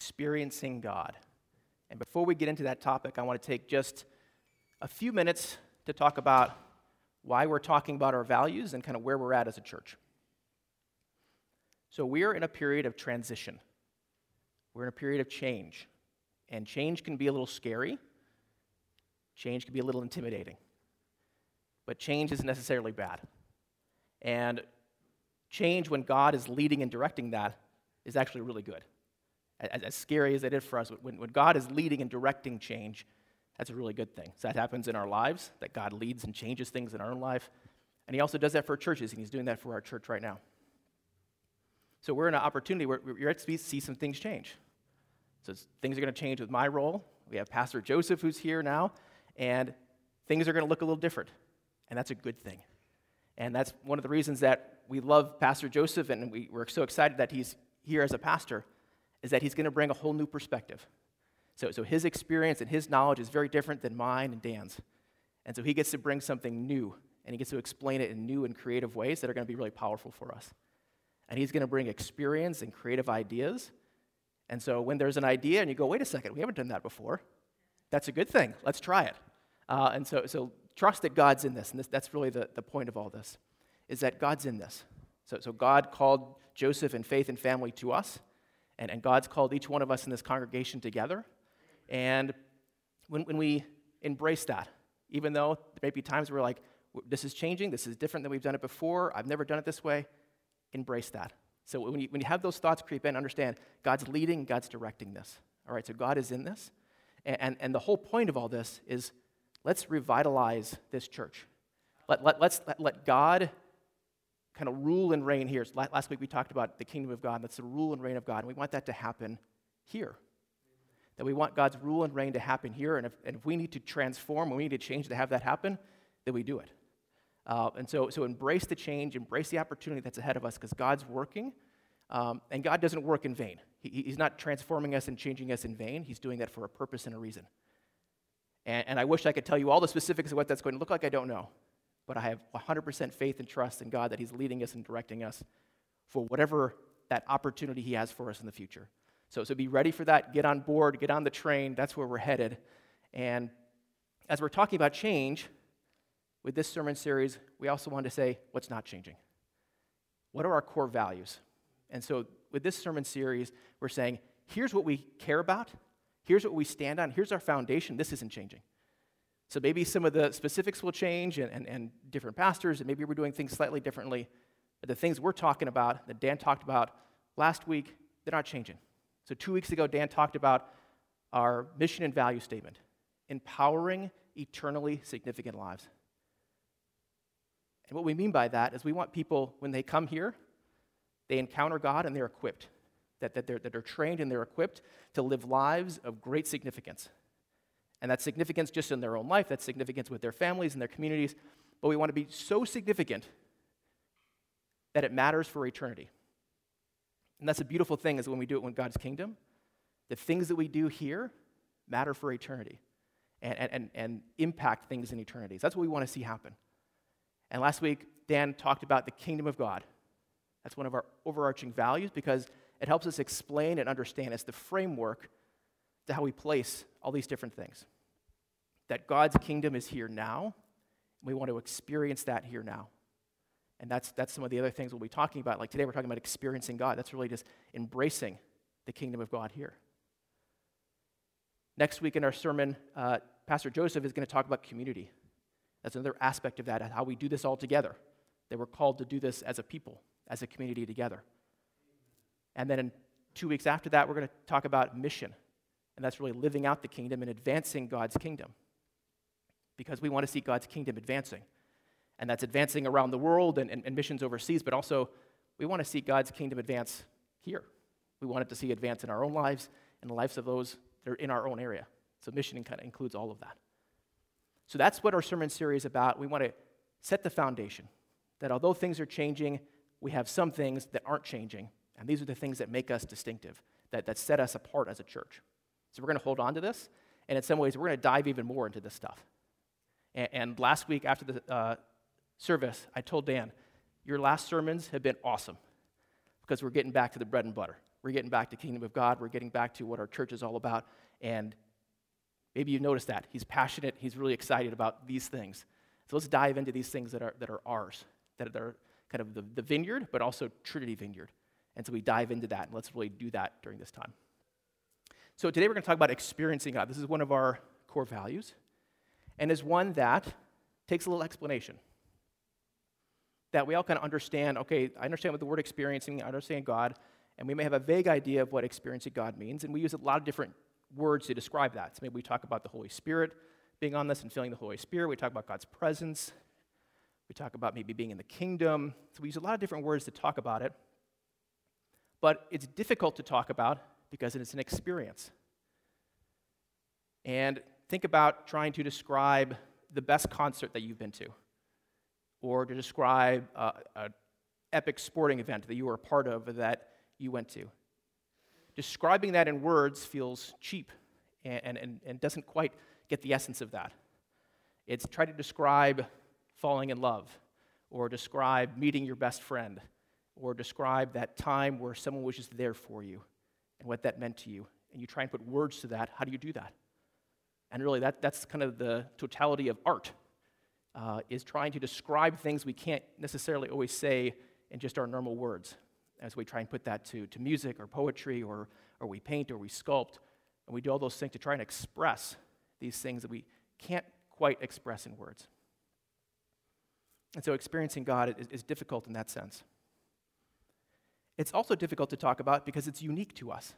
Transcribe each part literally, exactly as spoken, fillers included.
experiencing God. And before we get into that topic, I want to take just a few minutes to talk about why we're talking about our values and kind of where we're at as a church. So we're in a period of transition. We're in a period of change. And change can be a little scary. Change can be a little intimidating. But change isn't necessarily bad. And change, when God is leading and directing that, is actually really good. As, as scary as it is for us, when, when God is leading and directing change, that's a really good thing. So that happens in our lives, that God leads and changes things in our own life. And he also does that for churches, and he's doing that for our church right now. So we're in an opportunity where we're ready to see some things change. So things are going to change with my role. We have Pastor Joseph who's here now, and things are going to look a little different, and that's a good thing. And that's one of the reasons that we love Pastor Joseph, and we, we're so excited that he's here as a pastor, is that he's going to bring a whole new perspective. So, so his experience and his knowledge is very different than mine and Dan's. And so he gets to bring something new, and he gets to explain it in new and creative ways that are going to be really powerful for us. And he's going to bring experience and creative ideas. And so when there's an idea and you go, wait a second, we haven't done that before, that's a good thing. Let's try it. Uh, and so, so trust that God's in this, and this, that's really the, the point of all this, is that God's in this. So, so God called Joseph and Faith and family to us, and, and God's called each one of us in this congregation together. And when, when we embrace that, even though there may be times where we're like, this is changing, this is different than we've done it before, I've never done it this way, embrace that. So when you, when you have those thoughts creep in, understand God's leading, God's directing this. All right, so God is in this. And, and, and the whole point of all this is let's revitalize this church. Let, let, let's let, let God kind of rule and reign here. So last week we talked about the kingdom of God. That's the rule and reign of God, and we want that to happen here. That we want God's rule and reign to happen here, and if, and if we need to transform, we need to change to have that happen, then we do it. Uh, and so, so embrace the change, embrace the opportunity that's ahead of us, because God's working, um, and God doesn't work in vain. He, he's not transforming us and changing us in vain. He's doing that for a purpose and a reason. And, and I wish I could tell you all the specifics of what that's going to look like. I don't know. But I have one hundred percent faith and trust in God that he's leading us and directing us for whatever that opportunity he has for us in the future. So, so be ready for that. Get on board. Get on the train. That's where we're headed. And as we're talking about change, with this sermon series, we also want to say what's not changing. What are our core values? And so with this sermon series, we're saying, here's what we care about. Here's what we stand on. Here's our foundation. This isn't changing. So maybe some of the specifics will change and, and, and different pastors, and maybe we're doing things slightly differently. But the things we're talking about, that Dan talked about last week, they're not changing. So two weeks ago, Dan talked about our mission and value statement, empowering eternally significant lives. And what we mean by that is we want people, when they come here, they encounter God and they're equipped, that, that, they're, that they're trained and they're equipped to live lives of great significance. And that's significance just in their own life, that's significance with their families and their communities, but we want to be so significant that it matters for eternity. And that's a beautiful thing, is when we do it in God's kingdom, the things that we do here matter for eternity and, and, and impact things in eternity. So that's what we want to see happen. And last week, Dan talked about the kingdom of God. That's one of our overarching values because it helps us explain and understand. It's the framework to how we place all these different things. That God's kingdom is here now, and we want to experience that here now. And that's that's some of the other things we'll be talking about. Like today, we're talking about experiencing God. That's really just embracing the kingdom of God here. Next week in our sermon, uh, Pastor Joseph is going to talk about community. That's another aspect of that, how we do this all together. That we're called to do this as a people, as a community together. And then in two weeks after that, we're going to talk about mission. And that's really living out the kingdom and advancing God's kingdom. Because we want to see God's kingdom advancing. And that's advancing around the world and, and, and missions overseas, but also we want to see God's kingdom advance here. We want it to see advance in our own lives and the lives of those that are in our own area. So mission kind of includes all of that. So that's what our sermon series is about. We want to set the foundation that although things are changing, we have some things that aren't changing, and these are the things that make us distinctive, that, that set us apart as a church. So we're going to hold on to this, and in some ways, we're going to dive even more into this stuff. And, and last week after the uh, service, I told Dan, your last sermons have been awesome because we're getting back to the bread and butter. We're getting back to kingdom of God. We're getting back to what our church is all about. And maybe you've noticed that. He's passionate. He's really excited about these things. So let's dive into these things that are that are ours, that are kind of the, the vineyard, but also Trinity Vineyard. And so we dive into that, and let's really do that during this time. So today we're going to talk about experiencing God. This is one of our core values, and is one that takes a little explanation. That we all kind of understand, okay, I understand what the word experiencing, I understand God, and we may have a vague idea of what experiencing God means, and we use a lot of different words to describe that. So maybe we talk about the Holy Spirit being on this and feeling the Holy Spirit. We talk about God's presence. We talk about maybe being in the kingdom. So we use a lot of different words to talk about it. But it's difficult to talk about because it's an experience. And think about trying to describe the best concert that you've been to, or to describe an epic sporting event that you were a part of or that you went to. Describing that in words feels cheap and, and, and doesn't quite get the essence of that. It's try to describe falling in love, or describe meeting your best friend, or describe that time where someone was just there for you and what that meant to you. And you try and put words to that. How do you do that? And really, that, that's kind of the totality of art, uh, is trying to describe things we can't necessarily always say in just our normal words, as we try and put that to, to music or poetry, or, or we paint or we sculpt, and we do all those things to try and express these things that we can't quite express in words. And so experiencing God is, is difficult in that sense. It's also difficult to talk about because it's unique to us.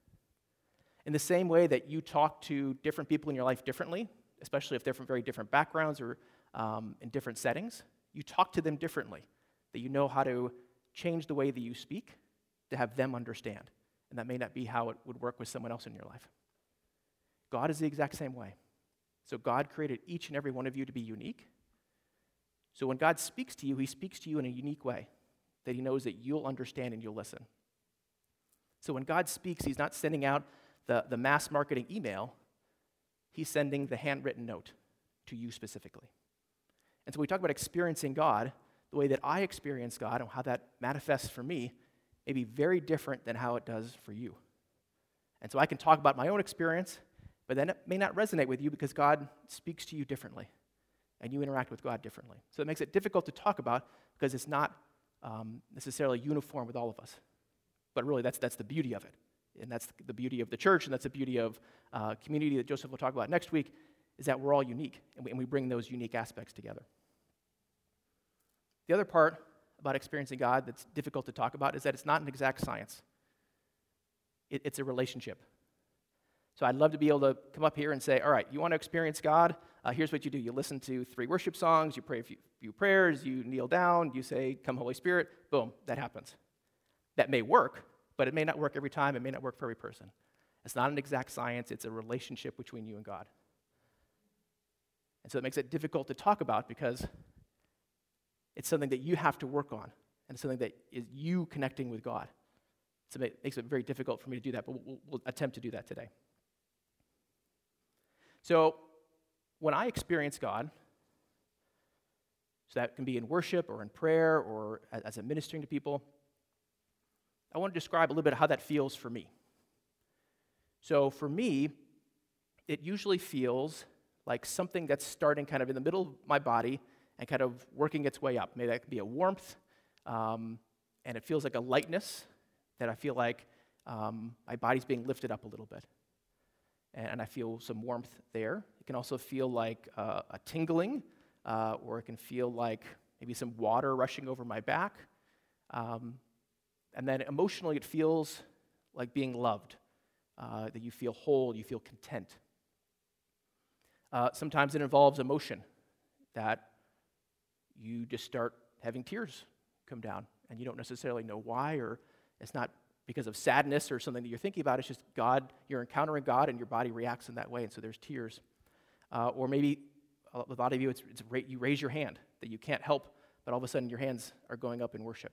In the same way that you talk to different people in your life differently, especially if they're from very different backgrounds or um, in different settings, you talk to them differently, that you know how to change the way that you speak to have them understand. And that may not be how it would work with someone else in your life. God is the exact same way. So God created each and every one of you to be unique. So when God speaks to you, he speaks to you in a unique way that he knows that you'll understand and you'll listen. So when God speaks, he's not sending out the, the mass marketing email. He's sending the handwritten note to you specifically. And so we talk about experiencing God, the way that I experience God and how that manifests for me may be very different than how it does for you. And so I can talk about my own experience, but then it may not resonate with you because God speaks to you differently, and you interact with God differently. So it makes it difficult to talk about because it's not um, necessarily uniform with all of us. But really, that's, that's the beauty of it. And that's the beauty of the church, and that's the beauty of uh, community that Joseph will talk about next week, is that we're all unique, and we, and we bring those unique aspects together. The other part about experiencing God that's difficult to talk about is that it's not an exact science. It, it's a relationship. So I'd love to be able to come up here and say, all right, you want to experience God? Uh, here's what you do. You listen to three worship songs, you pray a few, few prayers, you kneel down, you say, come Holy Spirit, boom, that happens. That may work, but it may not work every time. It may not work for every person. It's not an exact science. It's a relationship between you and God. And so it makes it difficult to talk about because it's something that you have to work on, and it's something that is you connecting with God. So it makes it very difficult for me to do that, but we'll, we'll attempt to do that today. So when I experience God, so that can be in worship or in prayer or as I'm ministering to people, I want to describe a little bit of how that feels for me. So for me, it usually feels like something that's starting kind of in the middle of my body and kind of working its way up. Maybe that could be a warmth, um, and it feels like a lightness that I feel like um, my body's being lifted up a little bit. And, and I feel some warmth there. It can also feel like uh, a tingling, uh, or it can feel like maybe some water rushing over my back. Um, and then emotionally, it feels like being loved, uh, that you feel whole, you feel content. Uh, sometimes it involves emotion, that you just start having tears come down, and you don't necessarily know why, or it's not because of sadness or something that you're thinking about. It's just God, you're encountering God, and your body reacts in that way, and so there's tears. Uh, or maybe a lot of you, it's, it's ra- you raise your hand that you can't help, but all of a sudden your hands are going up in worship.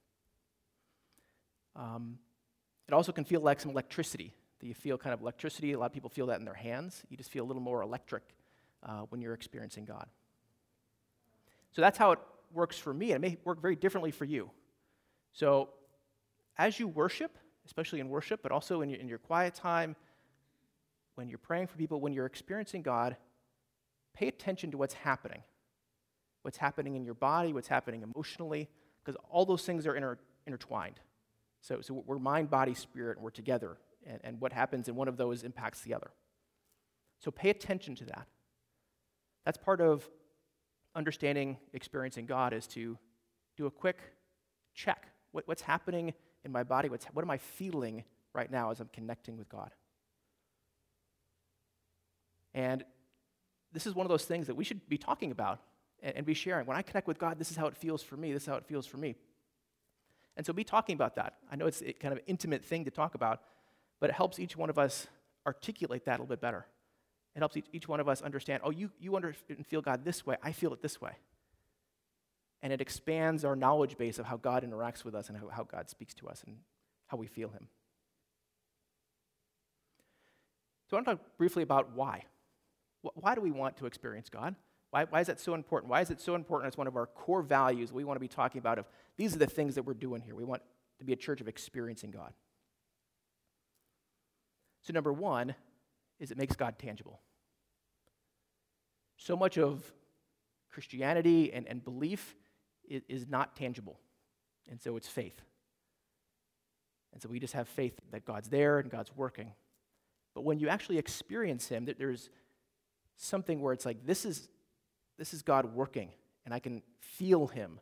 Um, it also can feel like some electricity, that you feel kind of electricity. A lot of people feel that in their hands. You just feel a little more electric uh, when you're experiencing God. So that's how it works for me, and it may work very differently for you. So as you worship, especially in worship, but also in your, in your quiet time, when you're praying for people, when you're experiencing God, pay attention to what's happening. What's happening in your body, what's happening emotionally, because all those things are inter- intertwined. So, so we're mind, body, spirit, and we're together, and, and what happens in one of those impacts the other. So pay attention to that. That's part of understanding, experiencing God, is to do a quick check. What, what's happening in my body? What's, what am I feeling right now as I'm connecting with God? And this is one of those things that we should be talking about and, and be sharing. When I connect with God, this is how it feels for me. This is how it feels for me. And so be talking about that. I know it's a kind of intimate thing to talk about, but it helps each one of us articulate that a little bit better. It helps each, each one of us understand, oh, you, you under, and feel God this way. I feel it this way. And it expands our knowledge base of how God interacts with us and how, how God speaks to us and how we feel him. So I want to talk briefly about why. Why do we want to experience God? Why, why is that so important? Why is it so important as one of our core values we want to be talking about of these are the things that we're doing here. We want to be a church of experiencing God. So number one is it makes God tangible. So much of Christianity and, and belief is, is not tangible, and so it's faith. And so we just have faith that God's there and God's working. But when you actually experience him, that there's something where it's like, this is, this is God working, and I can feel him.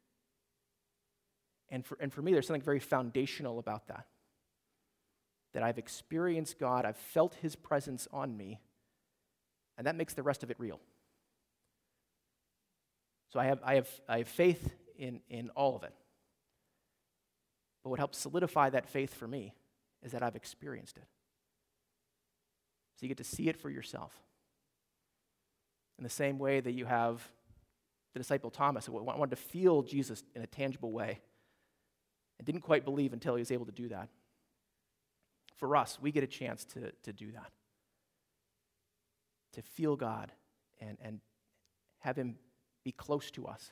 And for, and for me, there's something very foundational about that. That I've experienced God, I've felt his presence on me, and that makes the rest of it real. So I have, I have, I have faith in, in all of it. But what helps solidify that faith for me is that I've experienced it. So you get to see it for yourself. In the same way that you have the disciple Thomas, who wanted to feel Jesus in a tangible way and didn't quite believe until he was able to do that. For us, we get a chance to, to do that. To feel God and, and have him be close to us.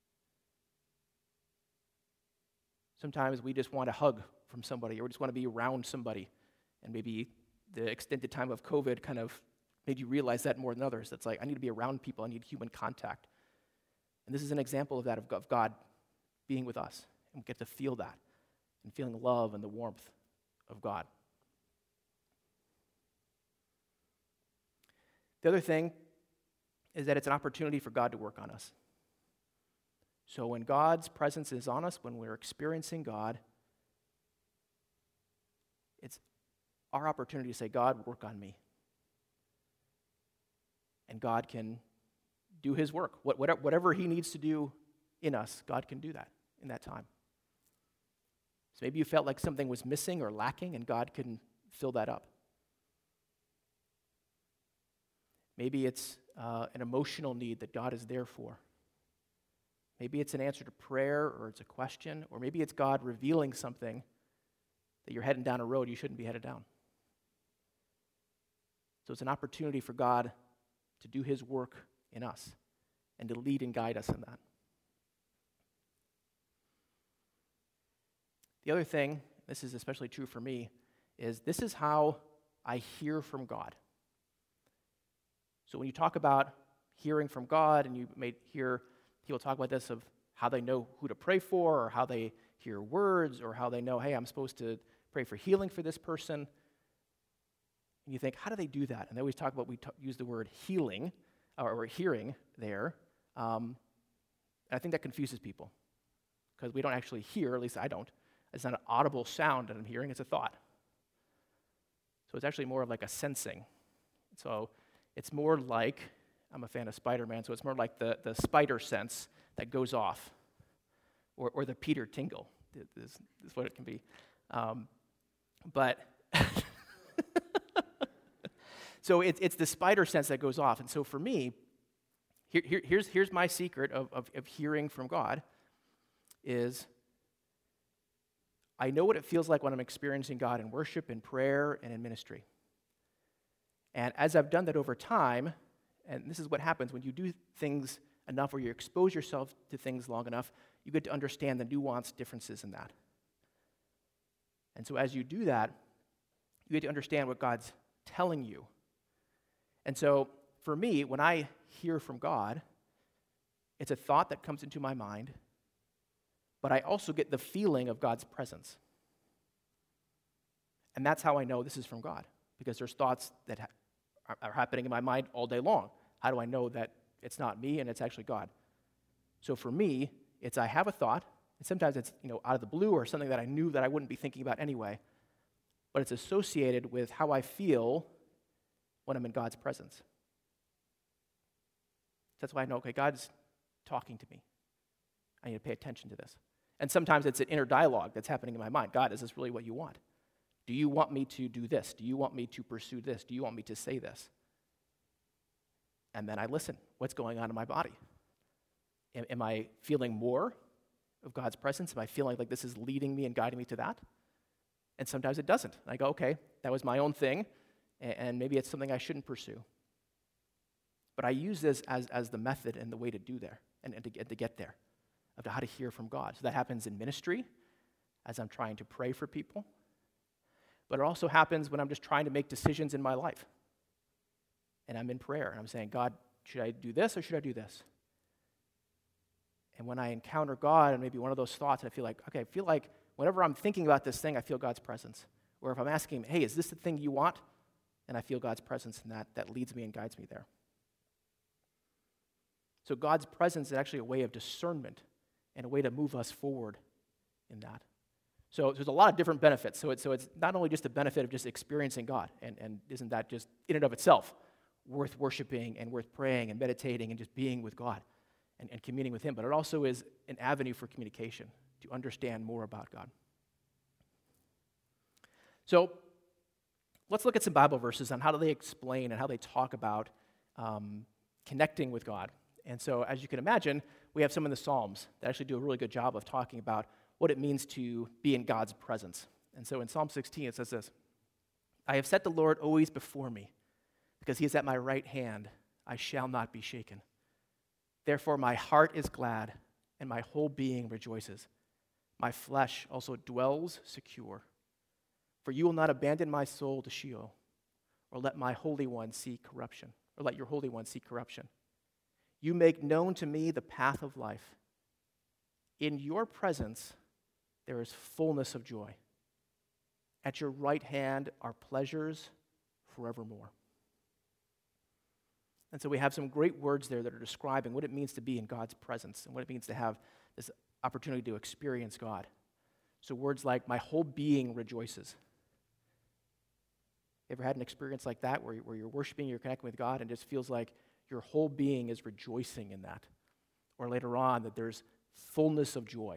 Sometimes we just want a hug from somebody, or we just want to be around somebody, and maybe the extended time of COVID kind of made you realize that more than others. It's like, I need to be around people, I need human contact. And this is an example of that, of God being with us, and we get to feel that, and feeling the love and the warmth of God. The other thing is that it's an opportunity for God to work on us. So when God's presence is on us, when we're experiencing God, it's our opportunity to say, God, work on me. And God can do his work. Whatever he needs to do in us, God can do that in that time. So maybe you felt like something was missing or lacking, and God can fill that up. Maybe it's uh, an emotional need that God is there for. Maybe it's an answer to prayer, or it's a question, or maybe it's God revealing something that you're heading down a road you shouldn't be headed down. So it's an opportunity for God to do his work in us and to lead and guide us in that. The other thing, this is especially true for me, is this is how I hear from God. So when you talk about hearing from God, and you may hear people talk about this of how they know who to pray for, or how they hear words, or how they know, hey, I'm supposed to pray for healing for this person. And you think, how do they do that? And they always talk about, we t- use the word healing, or, or hearing there. Um, and I think that confuses people, because we don't actually hear, at least I don't. It's not an audible sound that I'm hearing, it's a thought. So it's actually more of like a sensing. So it's more like, I'm a fan of Spider-Man, so it's more like the, the spider sense that goes off, or, or the Peter tingle, is, is what it can be. Um, but, so it, it's the spider sense that goes off. And so for me, here, here, here's, here's my secret of, of, of hearing from God, is I know what it feels like when I'm experiencing God in worship, in prayer, and in ministry. And as I've done that over time, and this is what happens when you do things enough, or you expose yourself to things long enough, you get to understand the nuanced differences in that. And so as you do that, you get to understand what God's telling you. And so for me, when I hear from God, it's a thought that comes into my mind, but I also get the feeling of God's presence. And that's how I know this is from God, because there's thoughts that ha- are happening in my mind all day long. How do I know that it's not me and it's actually God? So for me, it's I have a thought, and sometimes it's, you know, out of the blue or something that I knew that I wouldn't be thinking about anyway, but it's associated with how I feel when I'm in God's presence. That's why I know, okay, God's talking to me. I need to pay attention to this. And sometimes it's an inner dialogue that's happening in my mind. God, is this really what you want? Do you want me to do this? Do you want me to pursue this? Do you want me to say this? And then I listen. What's going on in my body? Am, am I feeling more of God's presence? Am I feeling like this is leading me and guiding me to that? And sometimes it doesn't. I go, okay, that was my own thing, and, and maybe it's something I shouldn't pursue. But I use this as, as the method and the way to do there, and, and to, get, to get there, of how to hear from God. So that happens in ministry, as I'm trying to pray for people. But it also happens when I'm just trying to make decisions in my life. And I'm in prayer, and I'm saying, God, should I do this or should I do this? And when I encounter God, and maybe one of those thoughts, I feel like, okay, I feel like whenever I'm thinking about this thing, I feel God's presence. Or if I'm asking him, hey, is this the thing you want? And I feel God's presence, and that, that leads me and guides me there. So God's presence is actually a way of discernment and a way to move us forward in that. So there's a lot of different benefits. So it's, so it's not only just a benefit of just experiencing God, and, and isn't that just in and of itself worth worshiping and worth praying and meditating and just being with God and, and communing with him, but it also is an avenue for communication to understand more about God. So let's look at some Bible verses on how do they explain and how they talk about um, connecting with God. And so as you can imagine, we have some in the Psalms that actually do a really good job of talking about what it means to be in God's presence. And so in Psalm sixteen, it says this, I have set the Lord always before me, because he is at my right hand, I shall not be shaken. Therefore my heart is glad, and my whole being rejoices. My flesh also dwells secure. For you will not abandon my soul to Sheol, or let my Holy One see corruption, or let your Holy One see corruption. You make known to me the path of life. In your presence there is fullness of joy. At your right hand are pleasures forevermore. And so we have some great words there that are describing what it means to be in God's presence and what it means to have this opportunity to experience God. So words like, my whole being rejoices. You ever had an experience like that where, where you're worshiping, you're connecting with God, and it just feels like your whole being is rejoicing in that? Or later on, that there's fullness of joy.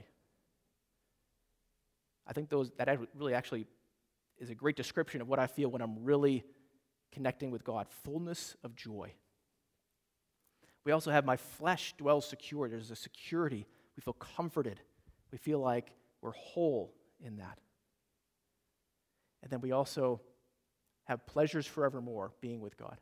I think those that really actually is a great description of what I feel when I'm really connecting with God. Fullness of joy. We also have my flesh dwells secure. There's a security. We feel comforted. We feel like we're whole in that. And then we also have pleasures forevermore being with God.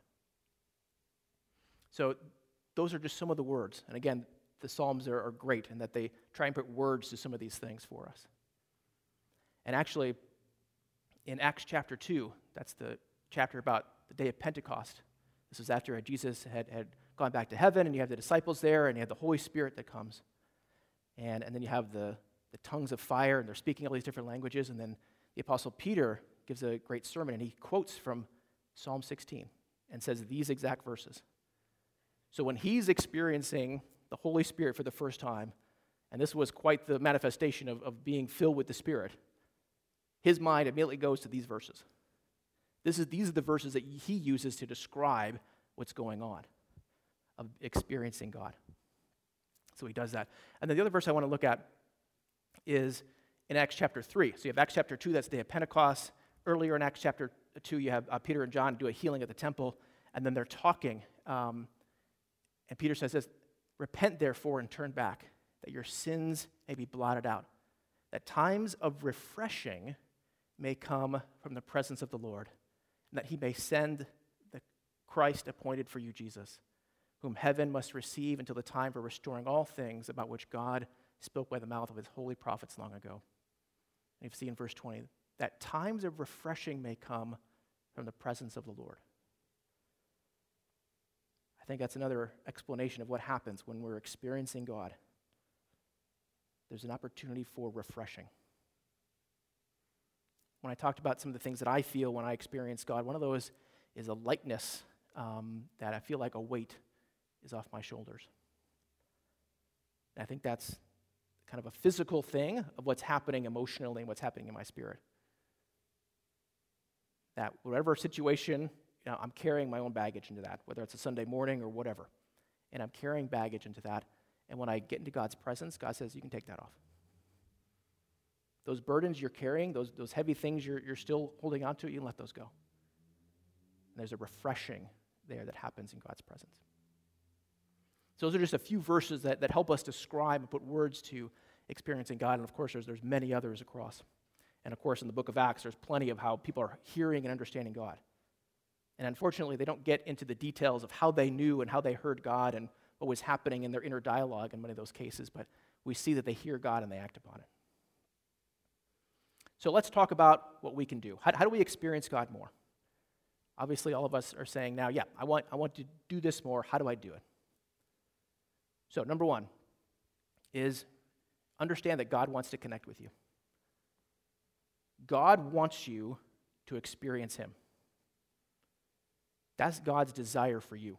So those are just some of the words. And again, the Psalms are, are great in that they try and put words to some of these things for us. And actually, in Acts chapter two, that's the chapter about the day of Pentecost. This was after Jesus had, had gone back to heaven, and you have the disciples there, and you have the Holy Spirit that comes. And, and then you have the, the tongues of fire, and they're speaking all these different languages. And then the Apostle Peter gives a great sermon, and he quotes from Psalm sixteen and says these exact verses. So when he's experiencing the Holy Spirit for the first time, and this was quite the manifestation of, of being filled with the Spirit, his mind immediately goes to these verses. This is, these are the verses that he uses to describe what's going on, of experiencing God. So he does that. And then the other verse I want to look at is in Acts chapter three. So you have Acts chapter two, that's the day of Pentecost. Earlier in Acts chapter two, you have uh, Peter and John do a healing at the temple, and then they're talking. Um, and Peter says this, repent therefore and turn back, that your sins may be blotted out, that times of refreshing may come from the presence of the Lord, and that he may send the Christ appointed for you, Jesus, whom heaven must receive until the time for restoring all things about which God spoke by the mouth of his holy prophets long ago. And you see in verse twenty, that times of refreshing may come from the presence of the Lord. I think that's another explanation of what happens when we're experiencing God. There's an opportunity for refreshing. When I talked about some of the things that I feel when I experience God, one of those is a lightness um, that I feel like a weight is off my shoulders. And I think that's kind of a physical thing of what's happening emotionally and what's happening in my spirit. That whatever situation, you know, I'm carrying my own baggage into that, whether it's a Sunday morning or whatever. And I'm carrying baggage into that. And when I get into God's presence, God says, you can take that off. Those burdens you're carrying, those, those heavy things you're, you're still holding on to, you can let those go. And there's a refreshing there that happens in God's presence. So those are just a few verses that, that help us describe and put words to experiencing God. And of course, there's, there's many others across. And of course, in the book of Acts, there's plenty of how people are hearing and understanding God. And unfortunately, they don't get into the details of how they knew and how they heard God and what was happening in their inner dialogue in many of those cases. But we see that they hear God and they act upon it. So let's talk about what we can do. How, how do we experience God more? Obviously, all of us are saying now, yeah, I want, I want to do this more. How do I do it? So number one is understand that God wants to connect with you. God wants you to experience him. That's God's desire for you.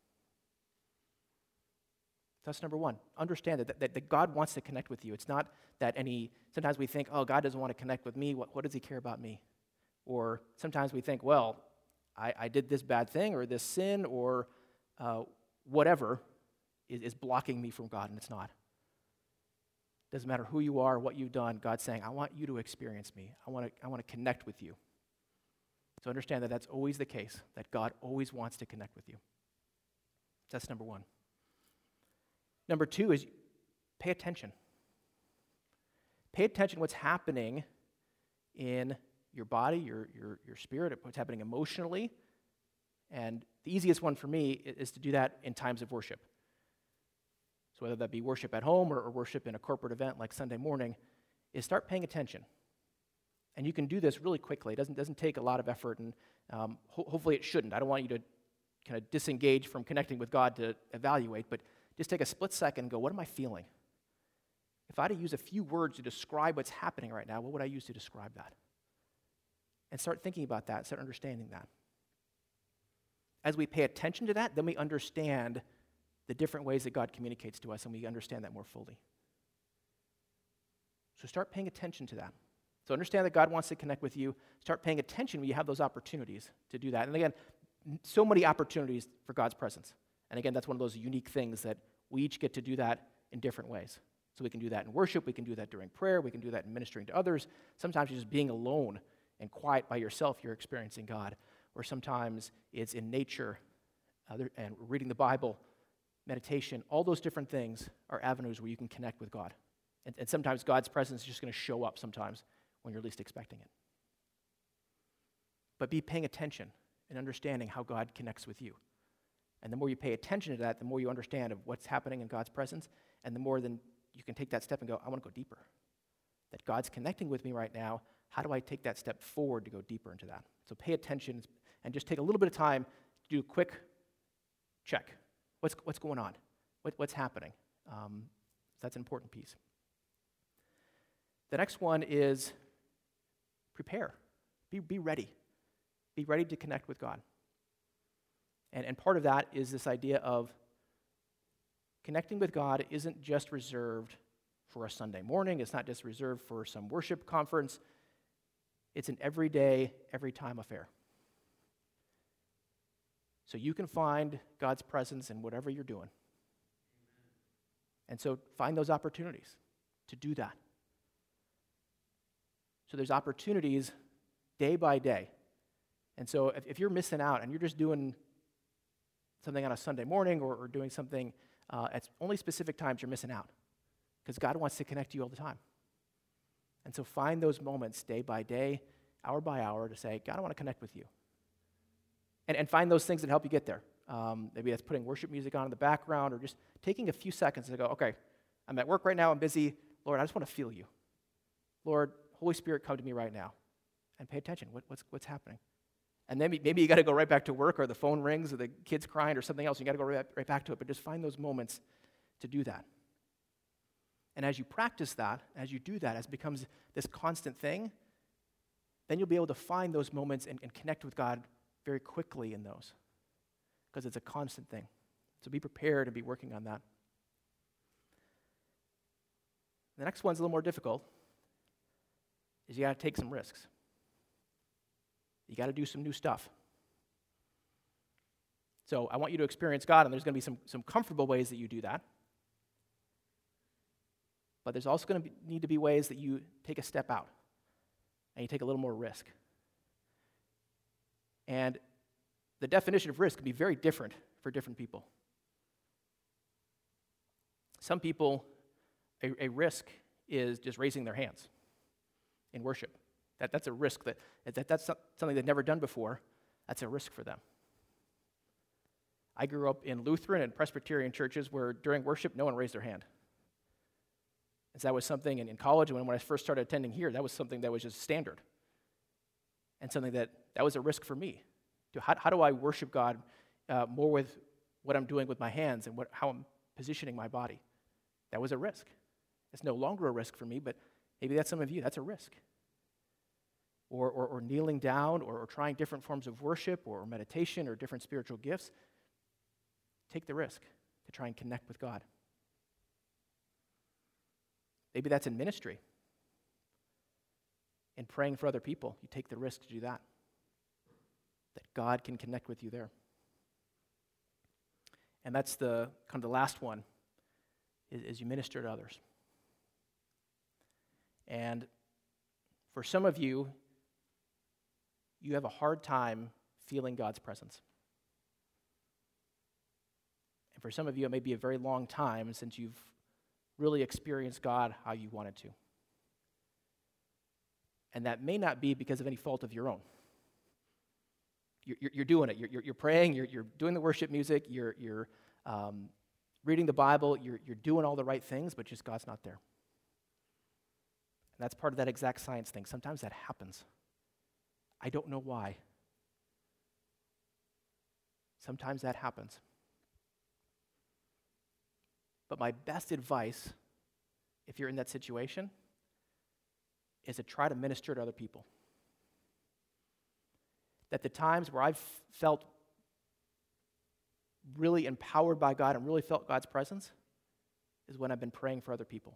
That's number one. Understand that, that, that God wants to connect with you. It's not that any, sometimes we think, oh, God doesn't want to connect with me. What, what does he care about me? Or sometimes we think, well, I, I did this bad thing or this sin or uh, whatever is, is blocking me from God, and it's not. Doesn't matter who you are, what you've done, God's saying, I want you to experience me. I want to, I want to connect with you. So understand that that's always the case, that God always wants to connect with you. That's number one. Number two is pay attention. Pay attention to what's happening in your body, your, your, your spirit, what's happening emotionally. And the easiest one for me is to do that in times of worship. So whether that be worship at home or, or worship in a corporate event like Sunday morning, is start paying attention. And you can do this really quickly. It doesn't, doesn't take a lot of effort, and um, ho- hopefully it shouldn't. I don't want you to kind of disengage from connecting with God to evaluate, but just take a split second and go, what am I feeling? If I had to use a few words to describe what's happening right now, what would I use to describe that? And start thinking about that, start understanding that. As we pay attention to that, then we understand the different ways that God communicates to us, and we understand that more fully. So start paying attention to that. So understand that God wants to connect with you. Start paying attention when you have those opportunities to do that. And again, so many opportunities for God's presence. And again, that's one of those unique things that we each get to do that in different ways. So we can do that in worship, we can do that during prayer, we can do that in ministering to others. Sometimes just being alone and quiet by yourself, you're experiencing God. Or sometimes it's in nature other, and reading the Bible, meditation. All those different things are avenues where you can connect with God. And, and sometimes God's presence is just going to show up sometimes when you're least expecting it. But be paying attention and understanding how God connects with you. And the more you pay attention to that, the more you understand of what's happening in God's presence, and the more then you can take that step and go, I want to go deeper. That God's connecting with me right now. How do I take that step forward to go deeper into that? So pay attention and just take a little bit of time to do a quick check. What's, what's going on? What, what's happening? Um, that's an important piece. The next one is prepare. Be, be ready. Be ready to connect with God. And, and part of that is this idea of connecting with God isn't just reserved for a Sunday morning. It's not just reserved for some worship conference. It's an everyday, every time affair. So you can find God's presence in whatever you're doing. And so find those opportunities to do that. So there's opportunities day by day. And so if, if you're missing out and you're just doing something on a Sunday morning or, or doing something uh, at only specific times, you're missing out. Because God wants to connect to you all the time. And so find those moments day by day, hour by hour, to say, God, I want to connect with you. And, and find those things that help you get there. Um, maybe that's putting worship music on in the background or just taking a few seconds to go, okay, I'm at work right now, I'm busy. Lord, I just want to feel you. Lord, Holy Spirit, come to me right now. and pay attention. What, what's, what's happening? And then maybe, maybe you got to go right back to work, or the phone rings, or the kid's crying, or something else. You got to go right, right back to it. But just find those moments to do that. And as you practice that, as you do that, as it becomes this constant thing, then you'll be able to find those moments and, and connect with God very quickly in those, because it's a constant thing. So be prepared to be working on that. The next one's a little more difficult, is you got to take some risks. You got to do some new stuff. So I want you to experience God, and there's going to be some, some comfortable ways that you do that. But there's also going to be, need to be ways that you take a step out, and you take a little more risk. And the definition of risk can be very different for different people. Some people, a, a risk is just raising their hands in worship. That, that's a risk. That, that That's something they've never done before. That's a risk for them. I grew up in Lutheran and Presbyterian churches where during worship, no one raised their hand. And so that was something in, in college, when, when I first started attending here, that was something that was just standard. And something that, that was a risk for me. To how, how do I worship God uh, more with what I'm doing with my hands and what, how I'm positioning my body? That was a risk. It's no longer a risk for me, but maybe that's some of you. That's a risk. Or, or, or kneeling down, or, or trying different forms of worship, or meditation, or different spiritual gifts. Take the risk to try and connect with God. Maybe that's in ministry. In praying for other people, you take the risk to do that. That God can connect with you there. And that's the kind of the last one, is, is you minister to others. And for some of you, you have a hard time feeling God's presence. And for some of you, it may be a very long time since you've really experienced God how you wanted to. And that may not be because of any fault of your own. You're, you're doing it. You're, you're praying. You're, you're doing the worship music. You're, you're um, reading the Bible. You're, you're doing all the right things, but just God's not there. And that's part of that exact science thing. Sometimes that happens. I don't know why. Sometimes that happens. But my best advice, if you're in that situation, is to try to minister to other people. That the times where I've felt really empowered by God and really felt God's presence is when I've been praying for other people.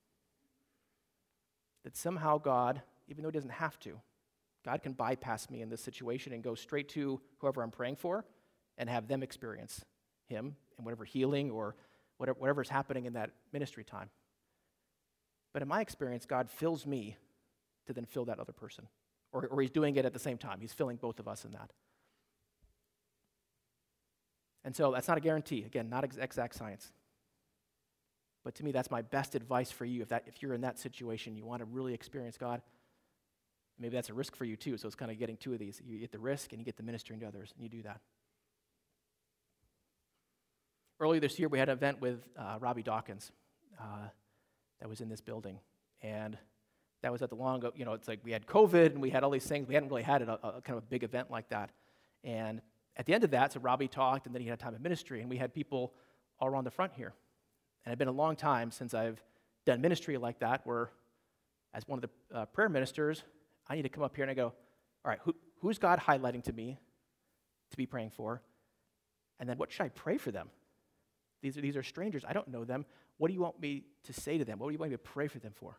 That somehow God, even though He doesn't have to, God can bypass me in this situation and go straight to whoever I'm praying for and have them experience Him and whatever healing or whatever, whatever's happening in that ministry time. But in my experience, God fills me to then fill that other person. Or, or He's doing it at the same time. He's filling both of us in that. And so that's not a guarantee. Again, not ex- exact science. But to me, that's my best advice for you. If that, if you're in that situation, you want to really experience God, maybe that's a risk for you too. So it's kind of getting two of these. You get the risk and you get the ministering to others, and you do that. Earlier this year, we had an event with uh, Robbie Dawkins uh, that was in this building. And that was at the long, you know, it's like we had COVID and we had all these things. We hadn't really had a, a kind of a big event like that. And at the end of that, so Robbie talked, and then he had time of ministry, and we had people all around the front here. And it's been a long time since I've done ministry like that, where as one of the uh, prayer ministers, I need to come up here and I go, all right, who, who's God highlighting to me to be praying for? And then what should I pray for them? These are, these are strangers. I don't know them. What do you want me to say to them? What do you want me to pray for them for?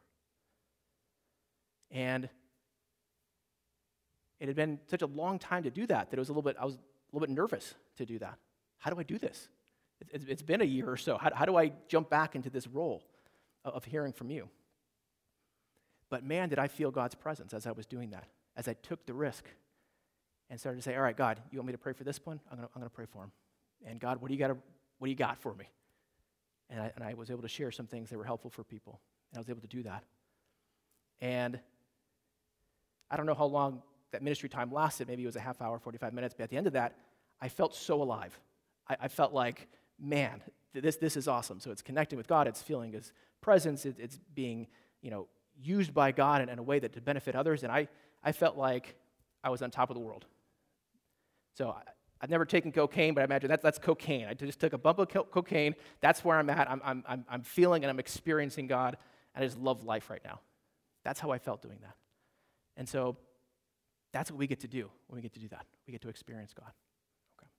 And it had been such a long time to do that that it was a little bit, I was a little bit nervous to do that. How do I do this? It's, it's been a year or so. How, how do I jump back into this role of, of hearing from you? But man, did I feel God's presence as I was doing that, as I took the risk and started to say, all right, God, you want me to pray for this one? I'm going to I'm gonna pray for him. And God, what do you got? What do you got for me? And I, and I was able to share some things that were helpful for people. And I was able to do that. And I don't know how long that ministry time lasted. Maybe it was a half hour, forty-five minutes. But at the end of that, I felt so alive. I, I felt like, man, this this is awesome. So it's connecting with God. It's feeling His presence. It, it's being, you know, used by God in, in a way that to benefit others. And I, I felt like I was on top of the world. So I, I've never taken cocaine, but I imagine that's, that's cocaine. I just took a bump of co- cocaine. That's where I'm at. I'm, I'm, I'm, I'm feeling and I'm experiencing God, and I just love life right now. That's how I felt doing that. And so that's what we get to do when we get to do that. We get to experience God. Okay.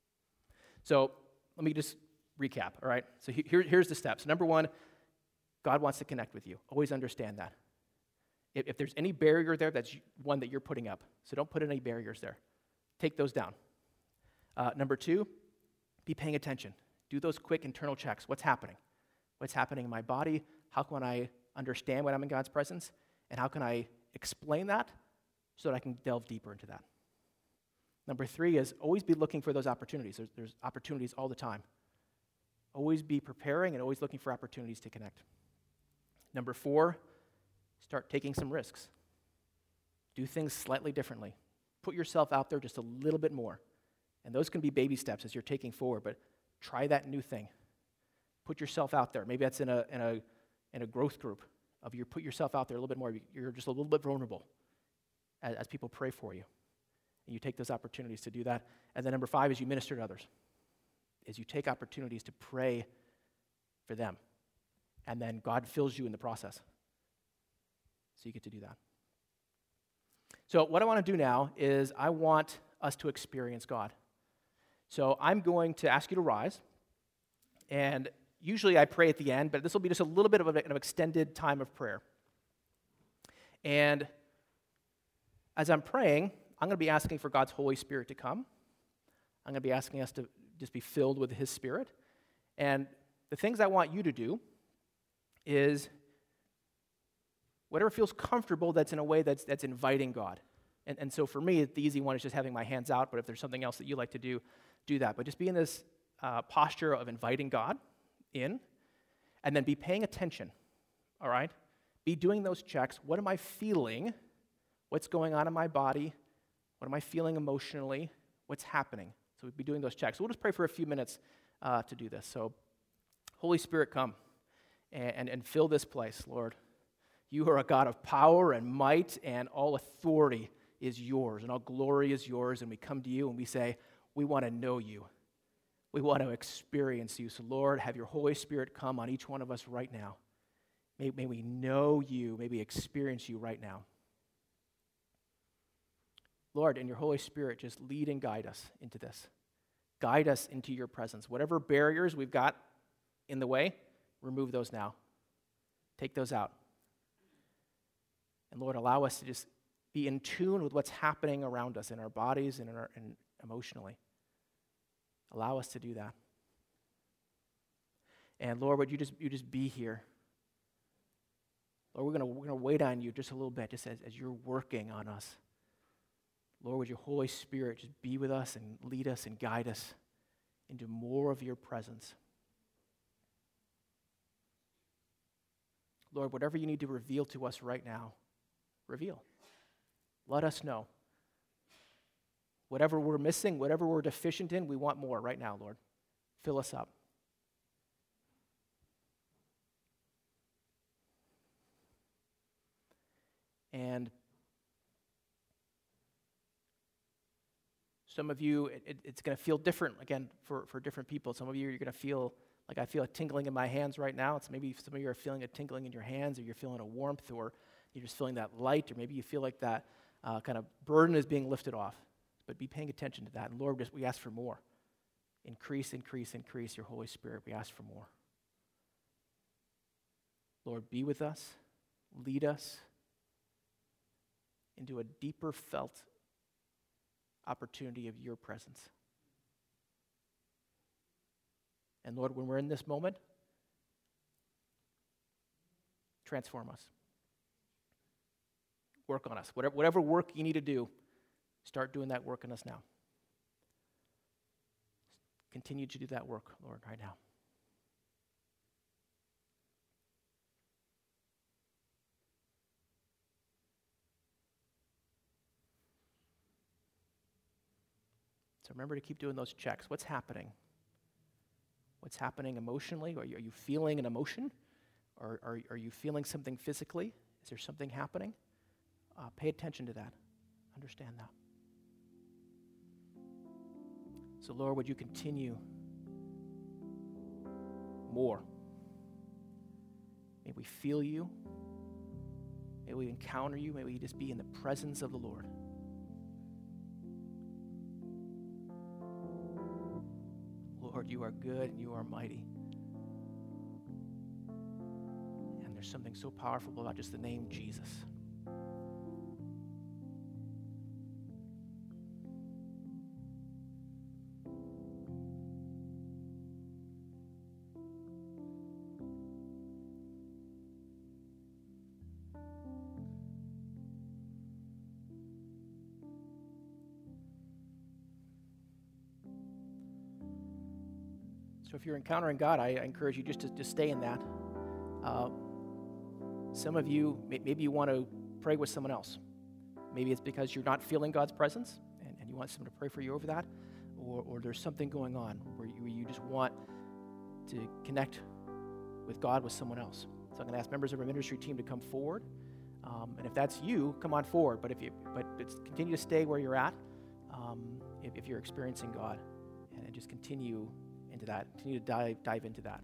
So let me just recap, all right? So he, here, here's the steps. Number one, God wants to connect with you. Always understand that. If, if there's any barrier there, that's one that you're putting up. So don't put any barriers there. Take those down. Uh, number two, be paying attention. Do those quick internal checks. What's happening? What's happening in my body? How can I understand when I'm in God's presence? And how can I explain that so that I can delve deeper into that? Number three is always be looking for those opportunities. There's, there's opportunities all the time. Always be preparing and always looking for opportunities to connect. Number four, start taking some risks. Do things slightly differently. Put yourself out there just a little bit more. And those can be baby steps as you're taking forward, but try that new thing. Put yourself out there. Maybe that's in a in a in a growth group of you put yourself out there a little bit more. You're just a little bit vulnerable as, as people pray for you. And you take those opportunities to do that. And then number five is you minister to others. Is you take opportunities to pray for them. And then God fills you in the process. So you get to do that. So what I want to do now is I want us to experience God. So I'm going to ask you to rise, and usually I pray at the end, but this will be just a little bit of an extended time of prayer. And as I'm praying, I'm going to be asking for God's Holy Spirit to come. I'm going to be asking us to just be filled with His Spirit. And the things I want you to do is whatever feels comfortable that's in a way that's, that's inviting God. And, and so for me, the easy one is just having my hands out, but if there's something else that you like to do, do that. But just be in this uh, posture of inviting God in, and then be paying attention, all right? Be doing those checks. What am I feeling? What's going on in my body? What am I feeling emotionally? What's happening? So we'll be doing those checks. So we'll just pray for a few minutes uh, to do this. So Holy Spirit, come and, and, and fill this place, Lord. You are a God of power and might, and all authority is yours, and all glory is yours, and we come to you and we say, we want to know you. We want to experience you. So, Lord, have your Holy Spirit come on each one of us right now. May, may we know you. May we experience you right now. Lord, and your Holy Spirit, just lead and guide us into this. Guide us into your presence. Whatever barriers we've got in the way, remove those now. Take those out. And Lord, allow us to just be in tune with what's happening around us in our bodies and, in our, and emotionally. Allow us to do that. And Lord, would you just you just be here? Lord, we're going we're gonna wait on you just a little bit, just as, as you're working on us. Lord, would your Holy Spirit just be with us and lead us and guide us into more of your presence. Lord, whatever you need to reveal to us right now, reveal. Let us know. Whatever we're missing, whatever we're deficient in, we want more right now, Lord. Fill us up. And some of you, it, it's going to feel different, again, for, for different people. Some of you, you're going to feel like I feel a tingling in my hands right now. It's maybe some of you are feeling a tingling in your hands, or you're feeling a warmth, or you're just feeling that light, or maybe you feel like that uh, kind of burden is being lifted off. But be paying attention to that. And Lord, just, we ask for more. Increase, increase, increase your Holy Spirit. We ask for more. Lord, be with us. Lead us into a deeper felt opportunity of your presence. And Lord, when we're in this moment, transform us. Work on us. Whatever, whatever work you need to do, start doing that work in us now. Continue to do that work, Lord, right now. So remember to keep doing those checks. What's happening? What's happening emotionally? Are you, are you feeling an emotion? Or are, are you feeling something physically? Is there something happening? uh, pay attention to that. Understand that. So, Lord, would you continue more? May we feel you. May we encounter you. May we just be in the presence of the Lord. Lord, you are good and you are mighty. And there's something so powerful about just the name Jesus. So if you're encountering God, I, I encourage you just to, to stay in that. Uh, some of you, may, maybe you want to pray with someone else. Maybe it's because you're not feeling God's presence and, and you want someone to pray for you over that, or, or there's something going on where you, where you just want to connect with God with someone else. So I'm going to ask members of our ministry team to come forward. Um, and if that's you, come on forward. But if you, but it's, continue to stay where you're at um, if, if you're experiencing God, and, and just continue into that. Continue to dive dive into that.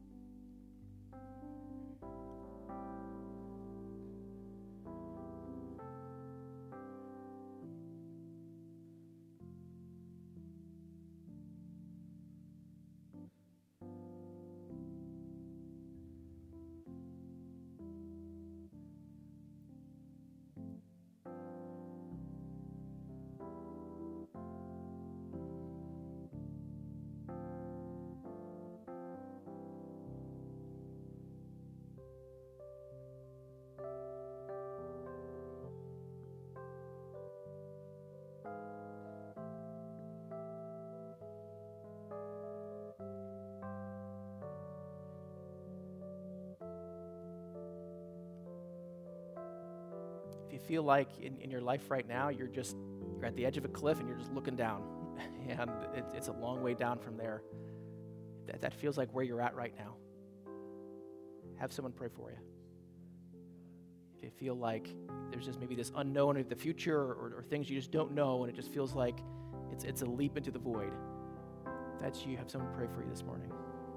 If you feel like in, in your life right now, you're just, you're at the edge of a cliff and you're just looking down, and it, it's a long way down from there, that, that feels like where you're at right now, have someone pray for you. If you feel like there's just maybe this unknown of the future, or, or things you just don't know, and it just feels like it's, it's a leap into the void, if that's you, have someone pray for you this morning.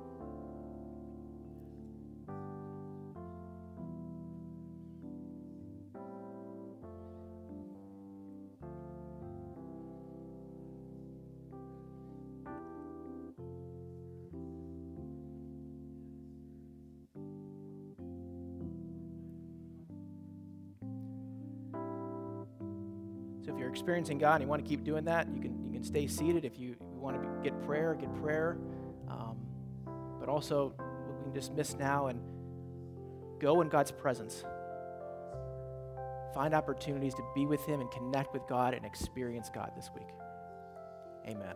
So if you're experiencing God and you want to keep doing that, you can you can stay seated. If you, you want to be, get prayer, get prayer. Um, but also, we can dismiss now and go in God's presence. Find opportunities to be with Him and connect with God and experience God this week. Amen.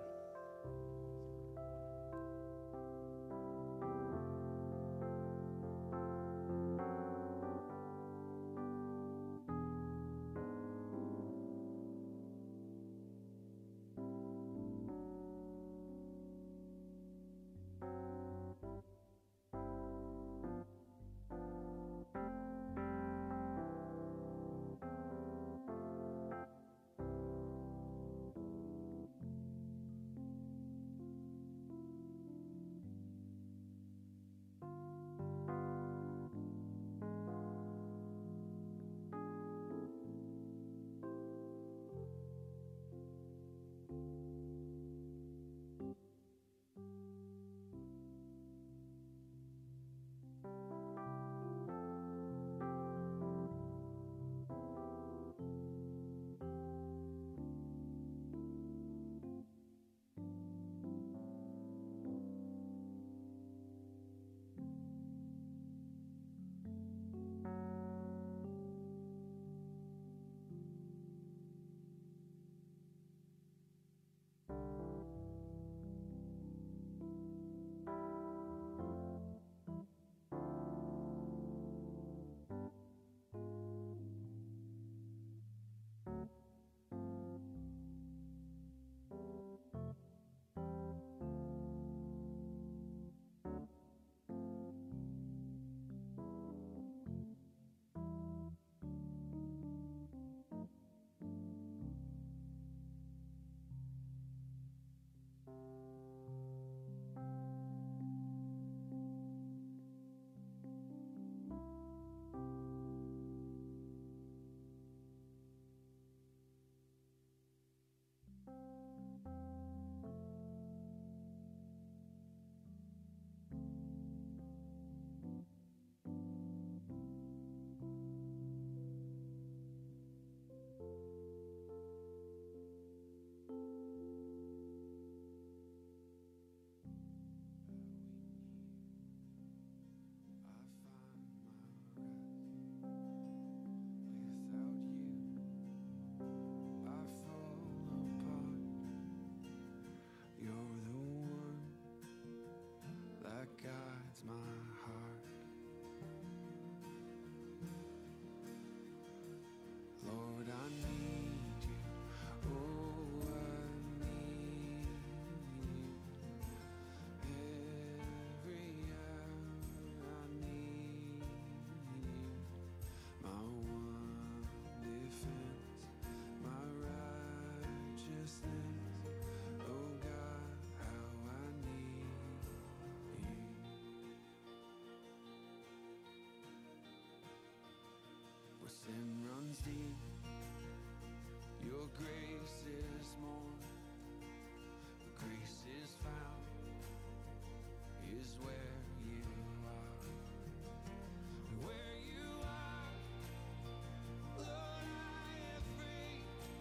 sin runs deep, your grace is more. Grace is found, is where you are. Where you are, Lord, I am free.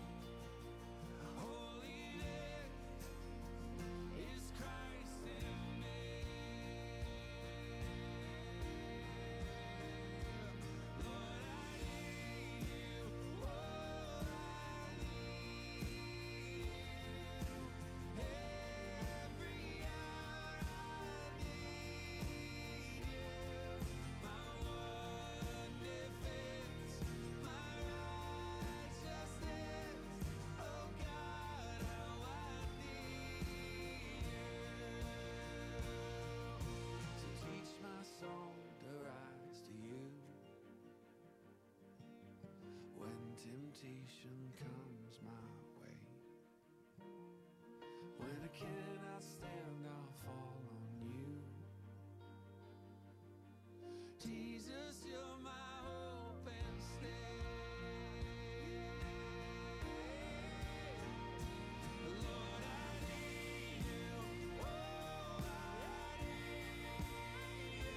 Holiness is Christ in me. Lord, I need you. Oh, I need you. Every hour I need you. My one defense, my righteousness. Oh God, how I need you. So teach my soul to rise to you. When temptation comes my way, when I cannot stand, I'll fall on you. Jesus, you're my hope and stay. Lord, I need you. Oh, I need you.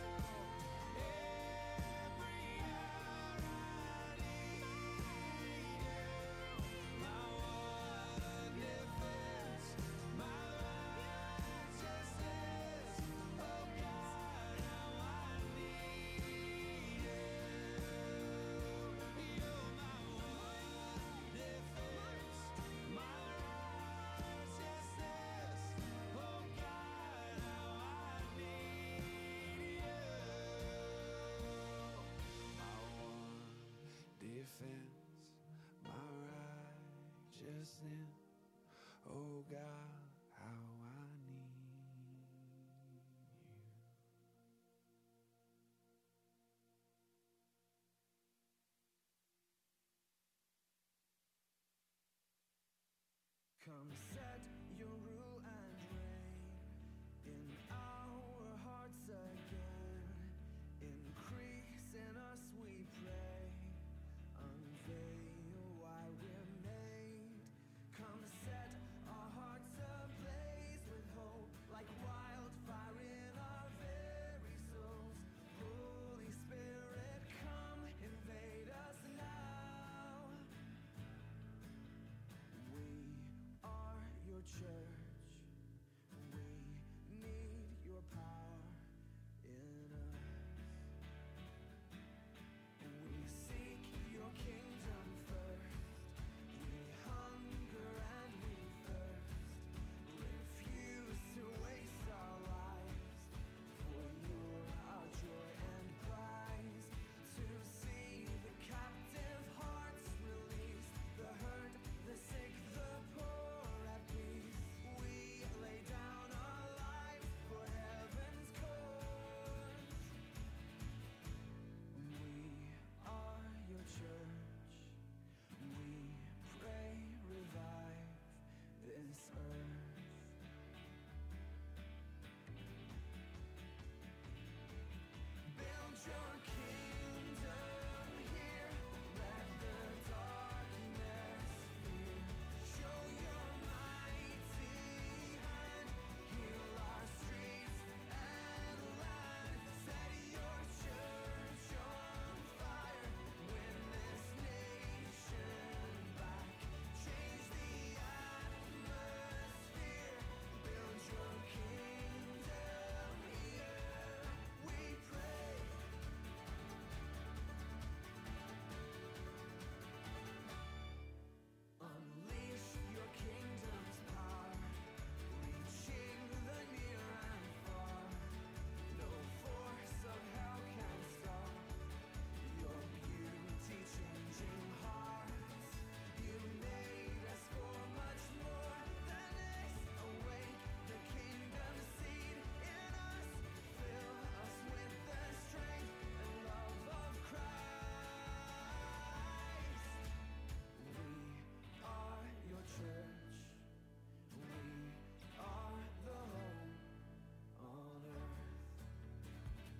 Every hour I need you. My one defense, my righteousness. Oh God, how I need you. You're my one defense, my righteousness. Oh God, how I need you. My one defense, my righteousness. Oh God, how I need you. Come set your rule and reign in our hearts again. Increase in us, we pray. Unveil why we're made. Come set our hearts ablaze with hope, like wildfire in our very souls. Holy Spirit, come invade us now. We are your church.